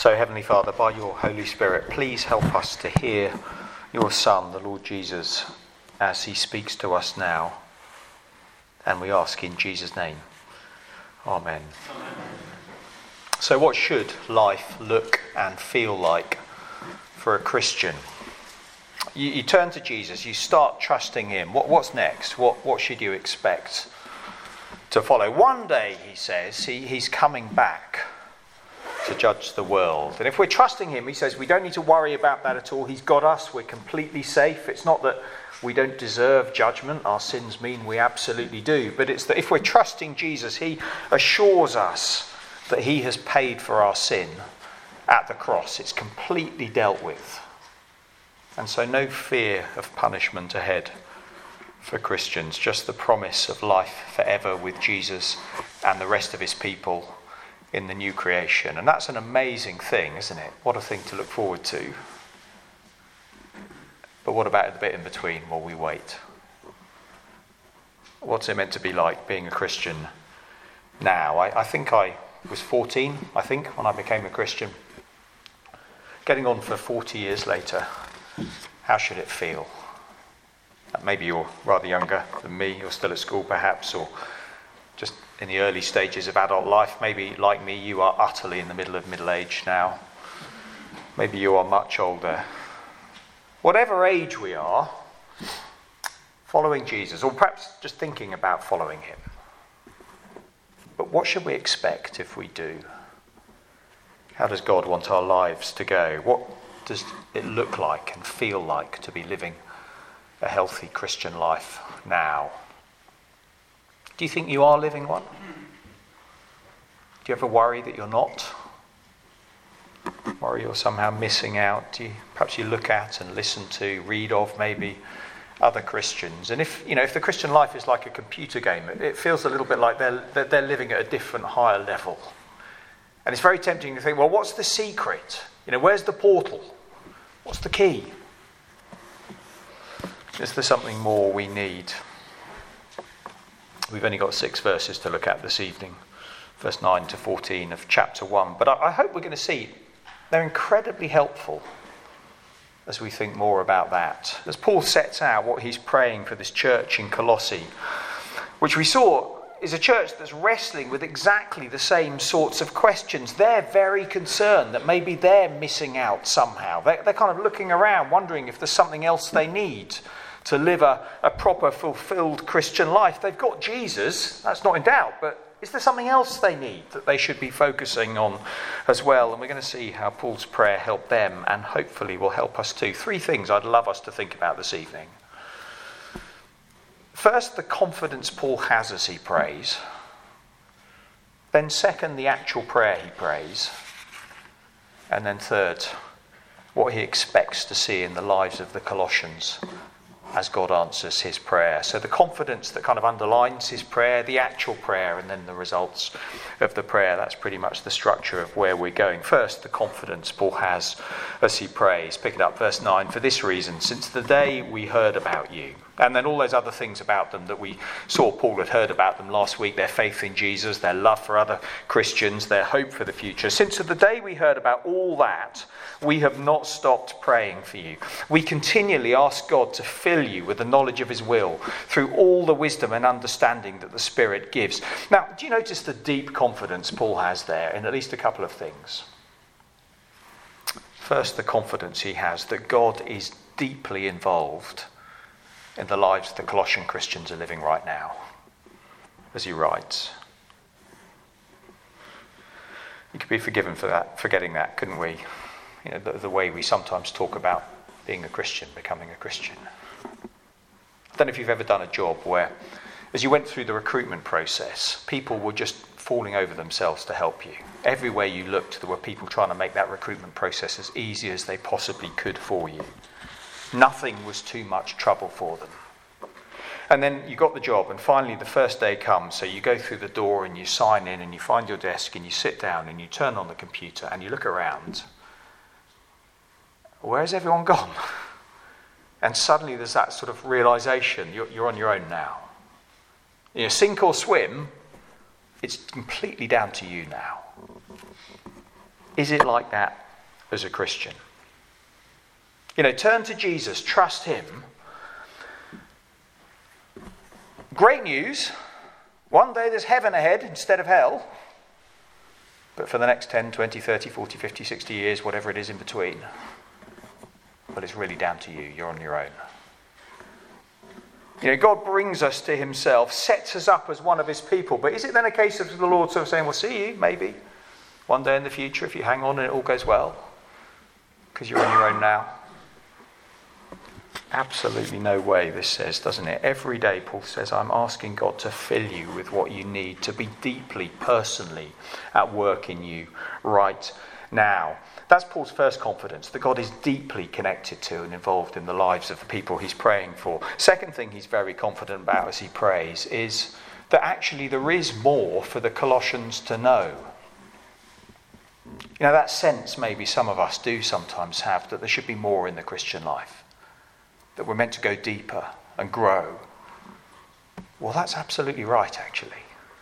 So, Heavenly Father, by your Holy Spirit, please help us to hear your Son, the Lord Jesus, as he speaks to us now. And we ask in Jesus' name. Amen. Amen. So what should life look and feel like for a Christian? You turn to Jesus, you start trusting him. What's next? What should you expect to follow? One day, he says, he's coming back to judge the world. And if we're trusting him, he says, we don't need to worry about that at all. He's got us. We're completely safe. It's not that we don't deserve judgment. Our sins mean we absolutely do. But it's that if we're trusting Jesus, he assures us that he has paid for our sin at the cross. It's completely dealt with. And so no fear of punishment ahead for Christians. Just the promise of life forever with Jesus and the rest of his people in the new creation. And that's an amazing thing, isn't it? What a thing to look forward to. But what about the bit in between while we wait? What's it meant to be like being a Christian now? I think I was 14, when I became a Christian. Getting on for 40 years later, how should it feel? Maybe you're rather younger than me, you're still at school perhaps, or just in the early stages of adult life. Maybe, like me, you are utterly in the middle of middle age now. Maybe you are much older. Whatever age we are, following Jesus, or perhaps just thinking about following him. But what should we expect if we do? How does God want our lives to go? What does it look like and feel like to be living a healthy Christian life now? Do you think you are living one? Do you ever worry that you're not? Worry you're somehow missing out? Perhaps you look at and listen to, read of maybe other Christians. And if the Christian life is like a computer game, it feels a little bit like they're living at a different, higher level. And it's very tempting to think, well, what's the secret? Where's the portal? What's the key? Is there something more we need? We've only got 6 verses to look at this evening, verse 9 to 14 of chapter 1. But I hope we're going to see they're incredibly helpful as we think more about that. As Paul sets out what he's praying for this church in Colossae, which we saw is a church that's wrestling with exactly the same sorts of questions. They're very concerned that maybe they're missing out somehow. They're kind of looking around, wondering if there's something else they need to live a proper, fulfilled Christian life. They've got Jesus, that's not in doubt, but is there something else they need that they should be focusing on as well? And we're going to see how Paul's prayer helped them and hopefully will help us too. 3 things I'd love us to think about this evening. First, the confidence Paul has as he prays. Then second, the actual prayer he prays. And then third, what he expects to see in the lives of the Colossians as God answers his prayer. So the confidence that kind of underlines his prayer, the actual prayer, and then the results of the prayer. That's pretty much the structure of where we're going. First, the confidence Paul has as he prays. Pick it up, verse 9. For this reason, since the day we heard about you, and then all those other things about them that we saw Paul had heard about them last week, their faith in Jesus, their love for other Christians, their hope for the future. Since the day we heard about all that, we have not stopped praying for you. We continually ask God to fill you with the knowledge of his will through all the wisdom and understanding that the Spirit gives. Now, do you notice the deep confidence Paul has there in at least a couple of things? First, the confidence he has that God is deeply involved in the lives the Colossian Christians are living right now, as he writes. You could be forgiven for that, forgetting that, couldn't we? The way we sometimes talk about being a Christian, becoming a Christian. I don't know if you've ever done a job where, as you went through the recruitment process, people were just falling over themselves to help you. Everywhere you looked, there were people trying to make that recruitment process as easy as they possibly could for you. Nothing was too much trouble for them. And then you got the job, and finally the first day comes, so you go through the door and you sign in and you find your desk and you sit down and you turn on the computer and you look around. Where's everyone gone? And suddenly there's that sort of realization, you're on your own now. Sink or swim, it's completely down to you now. Is it like that as a Christian? Turn to Jesus, trust him. Great news. One day there's heaven ahead instead of hell. But for the next 10, 20, 30, 40, 50, 60 years, whatever it is in between, well, it's really down to you. You're on your own. God brings us to himself, sets us up as one of his people. But is it then a case of the Lord sort of saying, we'll see you, maybe, one day in the future if you hang on and it all goes well? Because you're on your own now. Absolutely no way, this says, doesn't it? Every day, Paul says, I'm asking God to fill you with what you need to be deeply, personally at work in you right now. That's Paul's first confidence, that God is deeply connected to and involved in the lives of the people he's praying for. Second thing he's very confident about as he prays is that actually there is more for the Colossians to know. That sense maybe some of us do sometimes have, that there should be more in the Christian life, that we're meant to go deeper and grow. Well, that's absolutely right, actually.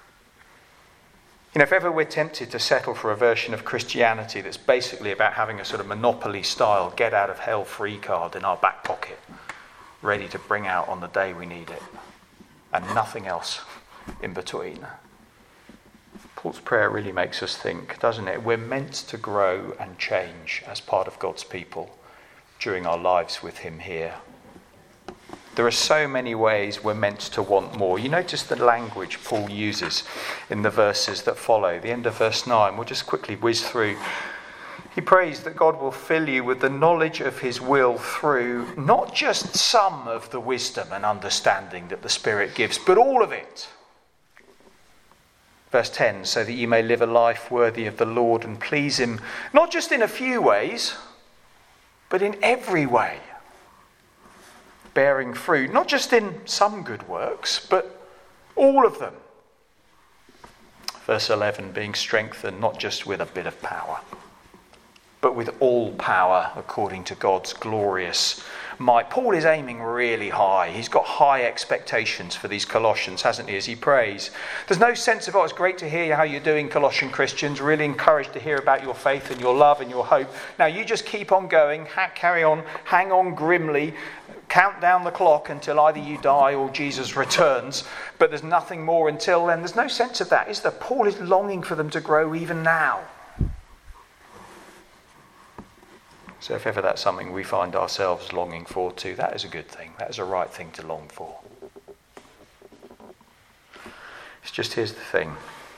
If ever we're tempted to settle for a version of Christianity that's basically about having a sort of Monopoly-style get-out-of-hell-free card in our back pocket, ready to bring out on the day we need it, and nothing else in between. Paul's prayer really makes us think, doesn't it? We're meant to grow and change as part of God's people during our lives with him here. There are so many ways we're meant to want more. You notice the language Paul uses in the verses that follow. The end of verse 9, we'll just quickly whiz through. He prays that God will fill you with the knowledge of his will through not just some of the wisdom and understanding that the Spirit gives, but all of it. Verse 10, so that you may live a life worthy of the Lord and please him, not just in a few ways, but in every way. Bearing fruit, not just in some good works, but all of them. Verse 11, being strengthened not just with a bit of power, but with all power according to God's glorious might. Paul is aiming really high. He's got high expectations for these Colossians, hasn't he, as he prays. There's no sense of, it's great to hear how you're doing, Colossian Christians. Really encouraged to hear about your faith and your love and your hope. Now you just keep on going, carry on, hang on grimly, count down the clock until either you die or Jesus returns. But there's nothing more until then. There's no sense of that, is there? Paul is longing for them to grow even now. So if ever that's something we find ourselves longing for too, that is a good thing. That is a right thing to long for. It's just, here's the thing.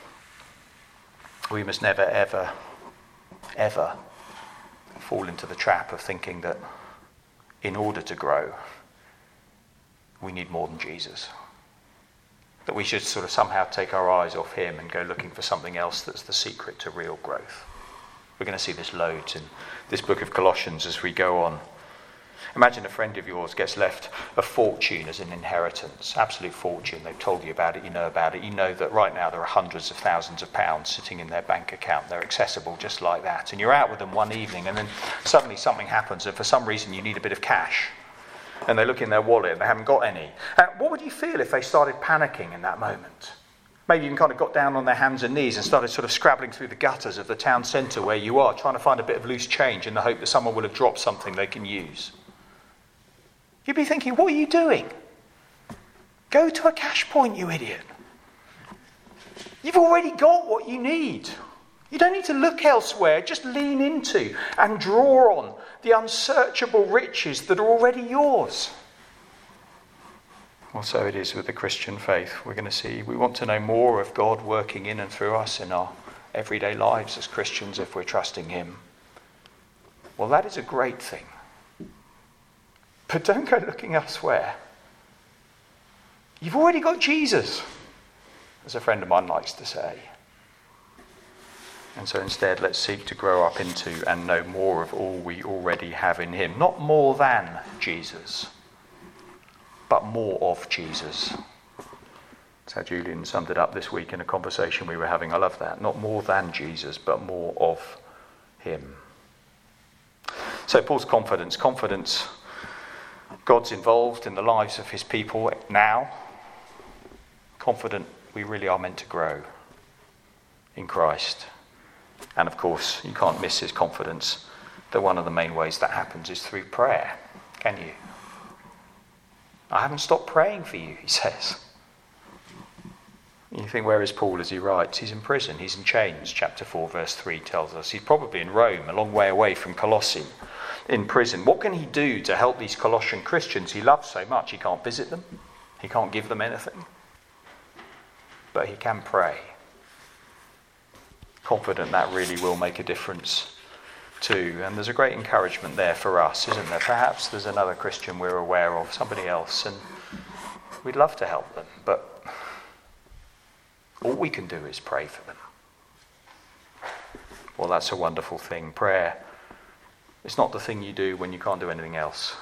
We must never, ever, ever fall into the trap of thinking that in order to grow, we need more than Jesus. That we should sort of somehow take our eyes off him and go looking for something else that's the secret to real growth. We're going to see this loads in this book of Colossians as we go on. Imagine a friend of yours gets left a fortune as an inheritance, absolute fortune. They've told you about it, you know about it. You know that right now there are hundreds of thousands of pounds sitting in their bank account. They're accessible just like that. And you're out with them one evening and then suddenly something happens and for some reason you need a bit of cash. And they look in their wallet and they haven't got any. What would you feel if they started panicking in that moment? Maybe even kind of got down on their hands and knees and started sort of scrabbling through the gutters of the town centre where you are, trying to find a bit of loose change in the hope that someone will have dropped something they can use. You'd be thinking, what are you doing? Go to a cash point, you idiot. You've already got what you need. You don't need to look elsewhere. Just lean into and draw on the unsearchable riches that are already yours. Well, so it is with the Christian faith. We're going to see, we want to know more of God working in and through us in our everyday lives as Christians if we're trusting him. Well, that is a great thing. But don't go looking elsewhere. You've already got Jesus, as a friend of mine likes to say. And so instead, let's seek to grow up into and know more of all we already have in him. Not more than Jesus, but more of Jesus. That's how Julian summed it up this week in a conversation we were having. I love that. Not more than Jesus, but more of him. So Paul's confidence, God's involved in the lives of his people now. Confident we really are meant to grow in Christ. And of course, you can't miss his confidence that one of the main ways that happens is through prayer, can you? I haven't stopped praying for you, he says. You think, where is Paul as he writes? He's in prison, he's in chains. Chapter 4, verse 3 tells us. He's probably in Rome, a long way away from Colossae, in prison. What can he do to help these Colossian Christians he loves so much? He can't visit them. He can't give them anything. But he can pray. Confident that really will make a difference too. And there's a great encouragement there for us, isn't there? Perhaps there's another Christian we're aware of, somebody else, and we'd love to help them, but all we can do is pray for them. Well, that's a wonderful thing. Prayer, it's not the thing you do when you can't do anything else.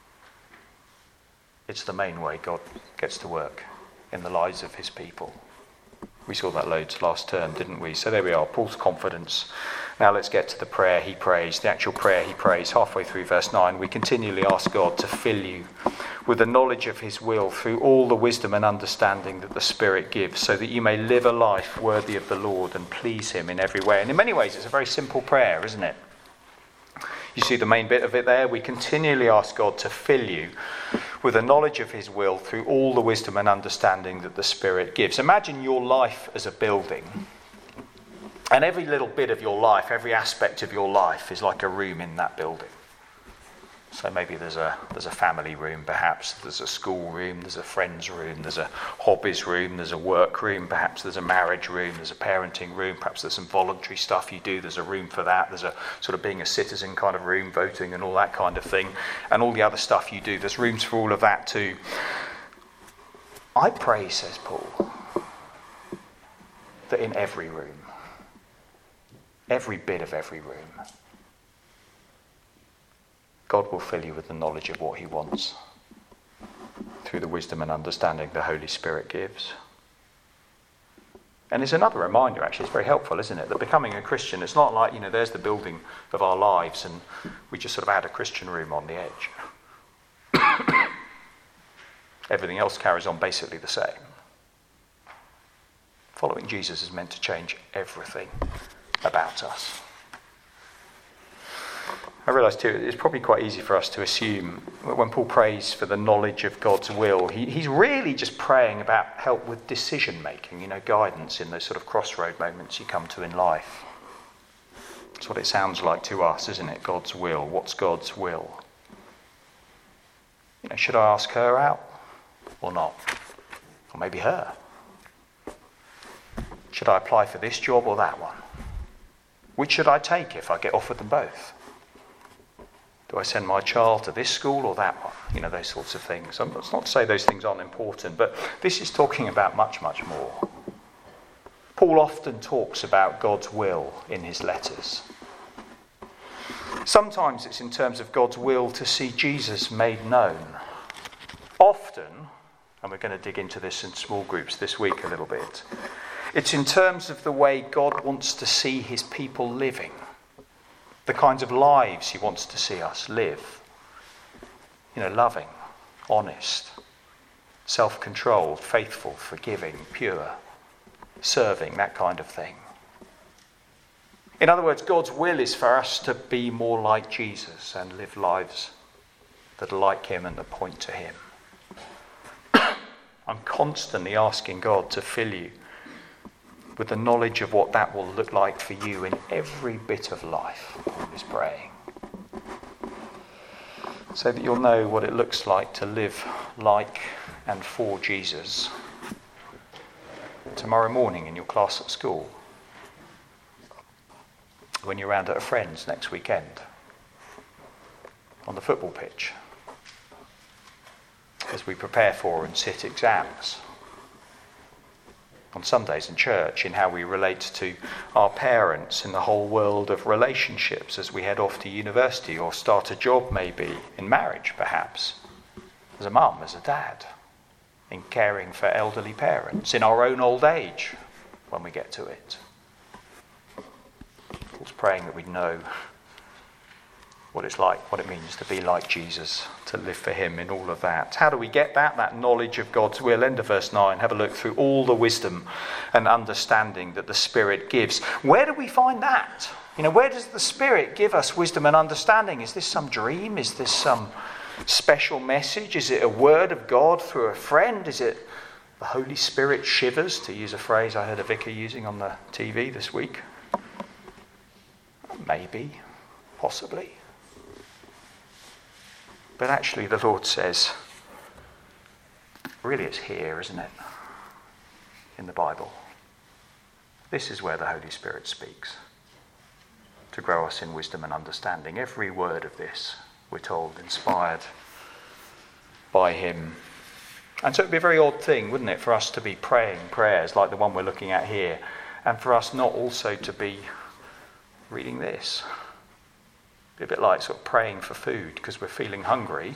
It's the main way God gets to work in the lives of his people. We saw that loads last term, didn't we? So there we are, Paul's confidence. Now let's get to the prayer he prays, the actual prayer he prays. Halfway through verse 9, we continually ask God to fill you with the knowledge of his will through all the wisdom and understanding that the Spirit gives, so that you may live a life worthy of the Lord and please him in every way. And in many ways, it's a very simple prayer, isn't it? You see the main bit of it there. We continually ask God to fill you with a knowledge of his will through all the wisdom and understanding that the Spirit gives. Imagine your life as a building, and every little bit of your life, every aspect of your life is like a room in that building. So maybe there's a family room, perhaps there's a school room, there's a friend's room, there's a hobbies room, there's a work room, perhaps there's a marriage room, there's a parenting room, perhaps there's some voluntary stuff you do, there's a room for that, there's a sort of being a citizen kind of room, voting and all that kind of thing, and all the other stuff you do, there's rooms for all of that too. I pray, says Paul, that in every room, every bit of every room, God will fill you with the knowledge of what he wants through the wisdom and understanding the Holy Spirit gives. And it's another reminder, actually, it's very helpful, isn't it, that becoming a Christian, it's not like, there's the building of our lives and we just sort of add a Christian room on the edge. Everything else carries on basically the same. Following Jesus is meant to change everything about us. I realise too, it's probably quite easy for us to assume when Paul prays for the knowledge of God's will, he's really just praying about help with decision making, guidance in those sort of crossroad moments you come to in life. That's what it sounds like to us, isn't it? God's will. What's God's will? Should I ask her out or not? Or maybe her? Should I apply for this job or that one? Which should I take if I get offered them both? Do I send my child to this school or that one? Those sorts of things. It's not to say those things aren't important, but this is talking about much, much more. Paul often talks about God's will in his letters. Sometimes it's in terms of God's will to see Jesus made known. Often, and we're going to dig into this in small groups this week a little bit, it's in terms of the way God wants to see his people living. The kinds of lives he wants to see us live. Loving, honest, self-controlled, faithful, forgiving, pure, serving, that kind of thing. In other words, God's will is for us to be more like Jesus and live lives that are like him and that point to him. I'm constantly asking God to fill you with the knowledge of what that will look like for you in every bit of life, Paul is praying. So that you'll know what it looks like to live like and for Jesus tomorrow morning in your class at school, when you're round at a friend's next weekend, on the football pitch, as we prepare for and sit exams, on Sundays in church, in how we relate to our parents, in the whole world of relationships as we head off to university or start a job maybe, in marriage perhaps, as a mum, as a dad, in caring for elderly parents, in our own old age when we get to it. 'Paul's praying that we know what it's like, what it means to be like Jesus, to live for him in all of that. How do we get that? That knowledge of God's will. End of verse 9. Have a look through all the wisdom and understanding that the Spirit gives. Where do we find that? Where does the Spirit give us wisdom and understanding? Is this some dream? Is this some special message? Is it a word of God through a friend? Is it the Holy Spirit shivers, to use a phrase I heard a vicar using on the TV this week? Maybe, possibly. But actually the Lord says, really it's here, isn't it? In the Bible. This is where the Holy Spirit speaks, to grow us in wisdom and understanding. Every word of this, we're told, inspired by him. And so it would be a very odd thing, wouldn't it, for us to be praying prayers like the one we're looking at here, and for us not also to be reading this. Be a bit like sort of praying for food because we're feeling hungry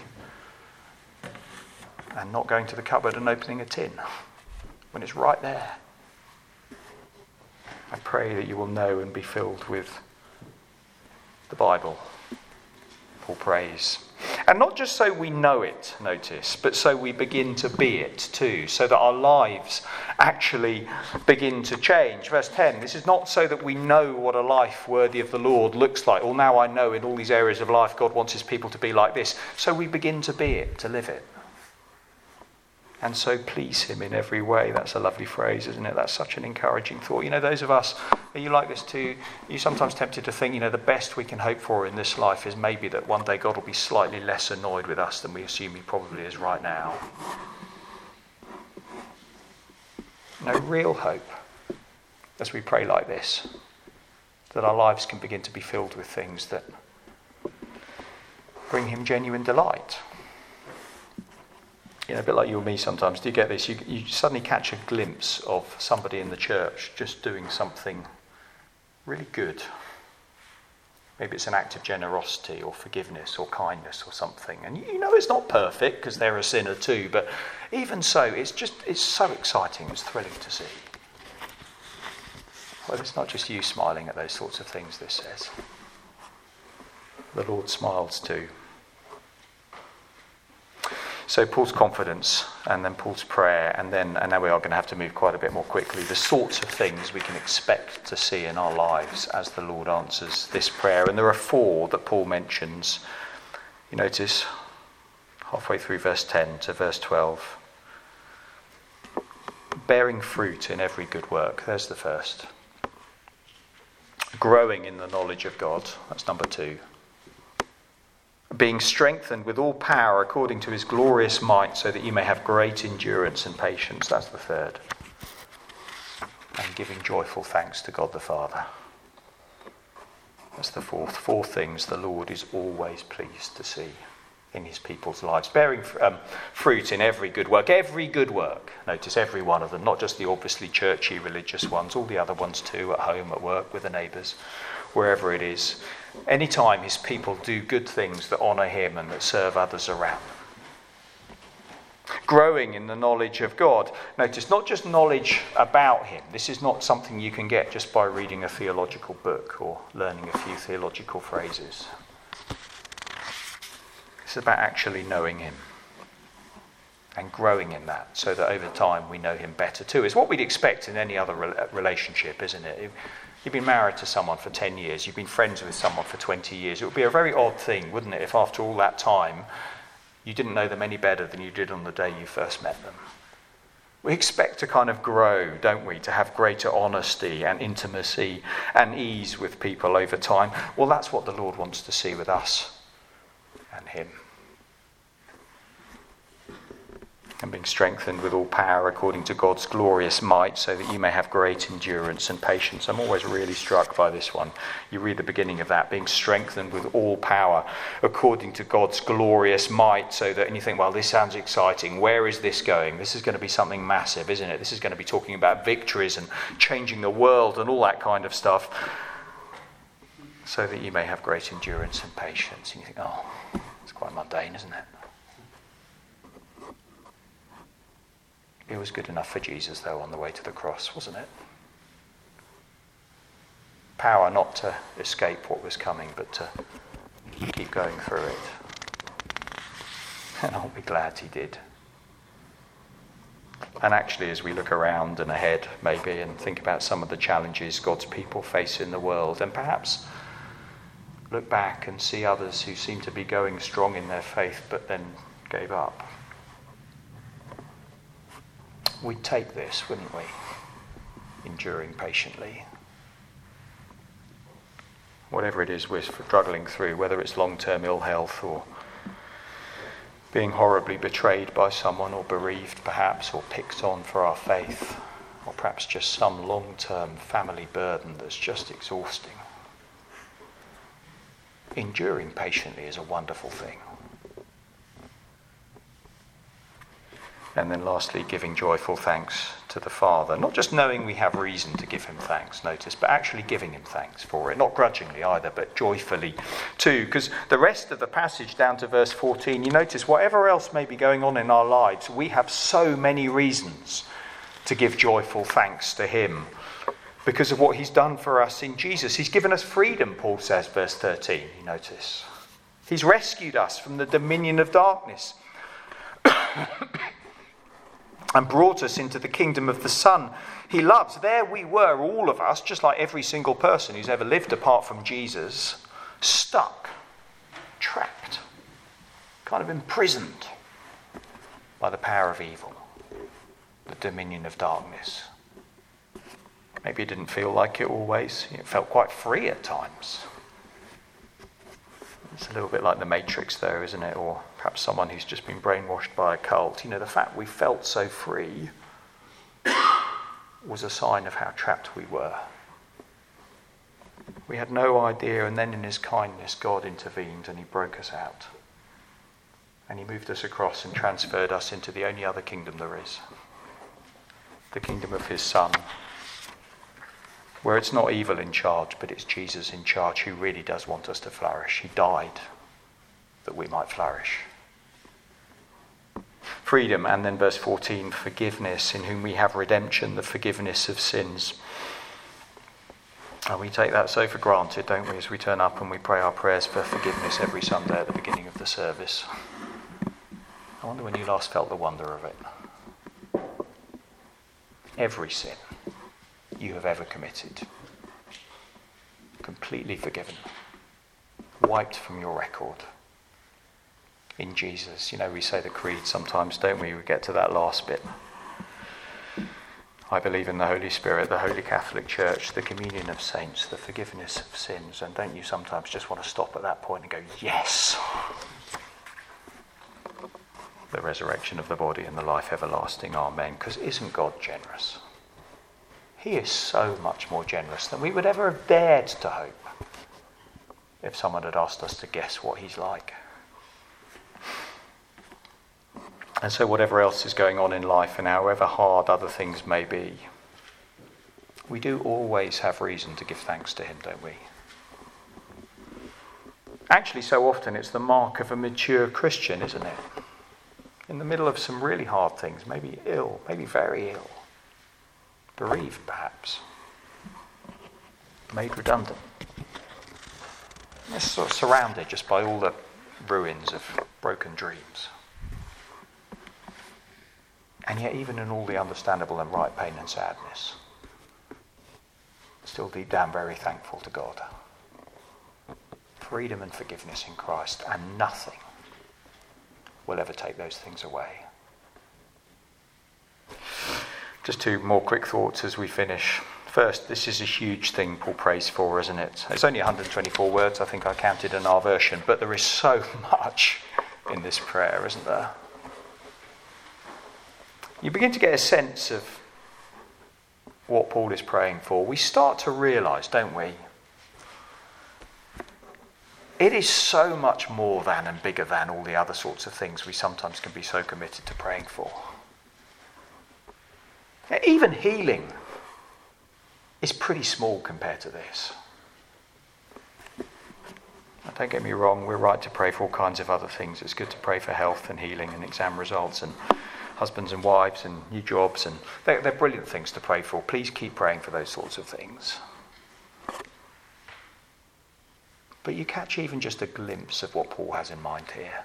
and not going to the cupboard and opening a tin when it's right there. I pray that you will know and be filled with the Bible. Paul prays. And not just so we know it, notice, but so we begin to be it too, so that our lives actually begin to change. Verse 10, this is not so that we know what a life worthy of the Lord looks like. Well, now I know in all these areas of life God wants his people to be like this. So we begin to be it, to live it. And so please him in every way. That's a lovely phrase, isn't it? That's such an encouraging thought. Those of us, are you like this too? You're sometimes tempted to think, the best we can hope for in this life is maybe that one day God will be slightly less annoyed with us than we assume he probably is right now. No real hope as we pray like this, that our lives can begin to be filled with things that bring him genuine delight. A bit like you and me sometimes. Do you get this? You suddenly catch a glimpse of somebody in the church just doing something really good. Maybe it's an act of generosity or forgiveness or kindness or something. And it's not perfect because they're a sinner too. But even so, it's so exciting. It's thrilling to see. Well, it's not just you smiling at those sorts of things, this says. The Lord smiles too. So Paul's confidence, and then Paul's prayer, and now we are going to have to move quite a bit more quickly. The sorts of things we can expect to see in our lives as the Lord answers this prayer. And there are 4 that Paul mentions. You notice, halfway through verse 10 to verse 12. Bearing fruit in every good work. There's the first. Growing in the knowledge of God. That's number 2. Being strengthened with all power according to his glorious might, so that you may have great endurance and patience. That's the third. And giving joyful thanks to God the Father. That's the fourth. 4 things the Lord is always pleased to see in his people's lives. Bearing fruit in every good work. Every good work. Notice every one of them, not just the obviously churchy religious ones, all the other ones too, at home, at work, with the neighbours, wherever it is. Anytime his people do good things that honour him and that serve others around them. Growing in the knowledge of God. Notice, not just knowledge about him. This is not something you can get just by reading a theological book or learning a few theological phrases. It's about actually knowing him and growing in that, so that over time we know him better too. It's what we'd expect in any other relationship, isn't it? You've been married to someone for 10 years, you've been friends with someone for 20 years. It would be a very odd thing, wouldn't it, if after all that time you didn't know them any better than you did on the day you first met them. We expect to kind of grow, don't we, to have greater honesty and intimacy and ease with people over time. Well, that's what the Lord wants to see with us and him. And being strengthened with all power according to God's glorious might, so that you may have great endurance and patience. I'm always really struck by this one. You read the beginning of that, being strengthened with all power according to God's glorious might, so that, and you think, well, this sounds exciting. Where is this going? This is going to be something massive, isn't it? This is going to be talking about victories and changing the world and all that kind of stuff. So that you may have great endurance and patience. And you think, oh, it's quite mundane, isn't it? It was good enough for Jesus, though, on the way to the cross, wasn't it? Power not to escape what was coming, but to keep going through it. And aren't we glad he did? And actually, as we look around and ahead, maybe, and think about some of the challenges God's people face in the world, and perhaps look back and see others who seem to be going strong in their faith but then gave up, we'd take this, wouldn't we? Enduring patiently. Whatever it is we're struggling through, whether it's long-term ill health or being horribly betrayed by someone or bereaved perhaps, or picked on for our faith, or perhaps just some long-term family burden that's just exhausting. Enduring patiently is a wonderful thing. And then lastly, giving joyful thanks to the Father. Not just knowing we have reason to give him thanks, notice, but actually giving him thanks for it. Not grudgingly either, but joyfully too. Because the rest of the passage down to verse 14, you notice whatever else may be going on in our lives, we have so many reasons to give joyful thanks to him because of what he's done for us in Jesus. He's given us freedom, Paul says, verse 13, you notice. He's rescued us from the dominion of darkness and brought us into the kingdom of the Son he loves. There we were, all of us, just like every single person who's ever lived apart from Jesus, stuck, trapped, kind of imprisoned by the power of evil, the dominion of darkness. Maybe it didn't feel like it always. It felt quite free at times. It's a little bit like the Matrix though, isn't it? Or perhaps someone who's just been brainwashed by a cult. You know, the fact we felt so free was a sign of how trapped we were. We had no idea, and then in his kindness, God intervened and he broke us out. And he moved us across and transferred us into the only other kingdom there is. The kingdom of his Son. Where it's not evil in charge, but it's Jesus in charge who really does want us to flourish. He died that we might flourish. Freedom, and then verse 14, forgiveness, in whom we have redemption, the forgiveness of sins. And we take that so for granted, don't we, as we turn up and we pray our prayers for forgiveness every Sunday at the beginning of the service. I wonder when you last felt the wonder of it. Every sin you have ever committed, completely forgiven, wiped from your record in Jesus. You know, we say the creed sometimes, don't we? We get to that last bit. I believe in the Holy Spirit, the Holy Catholic Church, the communion of saints, the forgiveness of sins. And don't you sometimes just want to stop at that point and go, yes! The resurrection of the body and the life everlasting, amen. Because isn't God generous? He is so much more generous than we would ever have dared to hope if someone had asked us to guess what he's like. And so whatever else is going on in life and however hard other things may be, we do always have reason to give thanks to him, don't we? Actually, so often it's the mark of a mature Christian, isn't it? In the middle of some really hard things, maybe ill, maybe very ill. Bereaved, perhaps. Made redundant. They're sort of surrounded just by all the ruins of broken dreams. And yet, even in all the understandable and right pain and sadness, still deep down very thankful to God. Freedom and forgiveness in Christ, and nothing will ever take those things away. Just two more quick thoughts as we finish. First, this is a huge thing Paul prays for, isn't it? It's only 124 words, I think I counted in our version, but there is so much in this prayer, isn't there? You begin to get a sense of what Paul is praying for. We start to realise, don't we? It is so much more than and bigger than all the other sorts of things we sometimes can be so committed to praying for. Even healing is pretty small compared to this. Now, don't get me wrong, we're right to pray for all kinds of other things. It's good to pray for health and healing and exam results and husbands and wives and new jobs, and they're brilliant things to pray for. Please keep praying for those sorts of things. But you catch even just a glimpse of what Paul has in mind here.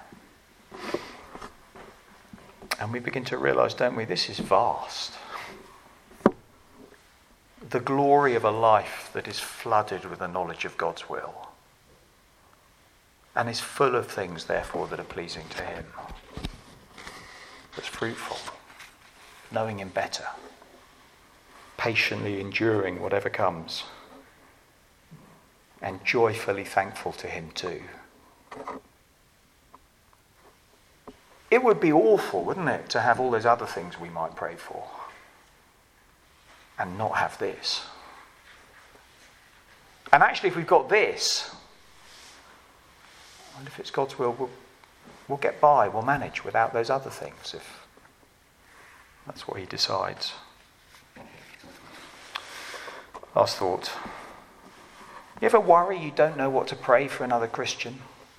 And we begin to realise, don't we, this is vast. The glory of a life that is flooded with the knowledge of God's will and is full of things, therefore, that are pleasing to him. That's fruitful, knowing him better, patiently enduring whatever comes, and joyfully thankful to him too. It would be awful, wouldn't it, to have all those other things we might pray for and not have this. And actually, if we've got this, and if it's God's will, we'll get by, we'll manage without those other things, if that's what he decides. Last thought. You ever worry you don't know what to pray for another Christian?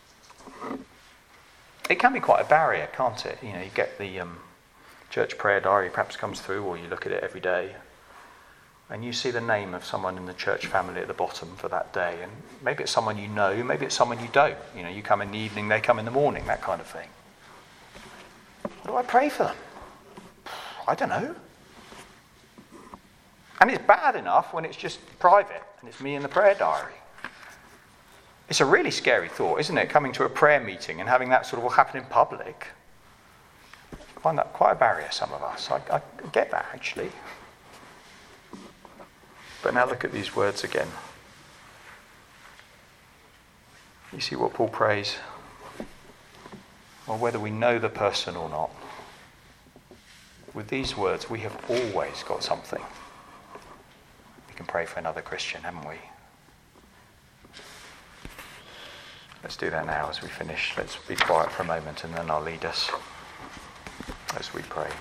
It can be quite a barrier, can't it? You know, you get the church prayer diary perhaps comes through, or you look at it every day, and you see the name of someone in the church family at the bottom for that day, and maybe it's someone you know, maybe it's someone you don't. You know, you come in the evening, they come in the morning, that kind of thing. What do I pray for them? I don't know. And it's bad enough when it's just private and it's me in the prayer diary. It's a really scary thought, isn't it? Coming to a prayer meeting and having that sort of all happen in public. I find that quite a barrier, some of us. I get that, actually. But now look at these words again. You see what Paul prays? Well, whether we know the person or not, with these words, we have always got something. We can pray for another Christian, haven't we? Let's do that now as we finish. Let's be quiet for a moment and then I'll lead us as we pray.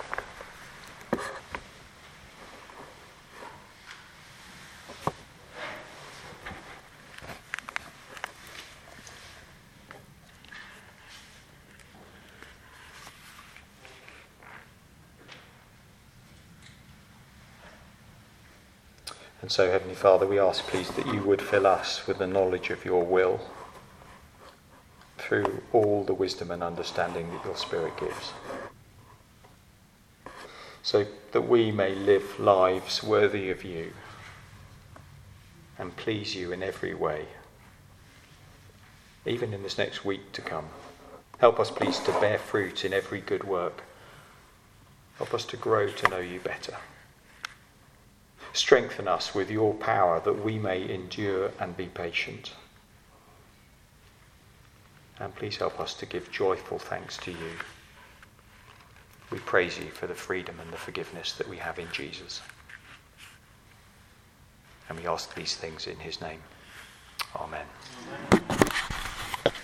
And so, Heavenly Father, we ask, please, that you would fill us with the knowledge of your will through all the wisdom and understanding that your Spirit gives, so that we may live lives worthy of you and please you in every way, even in this next week to come. Help us, please, to bear fruit in every good work. Help us to grow to know you better. Strengthen us with your power that we may endure and be patient. And please help us to give joyful thanks to you. We praise you for the freedom and the forgiveness that we have in Jesus. And we ask these things in his name. Amen.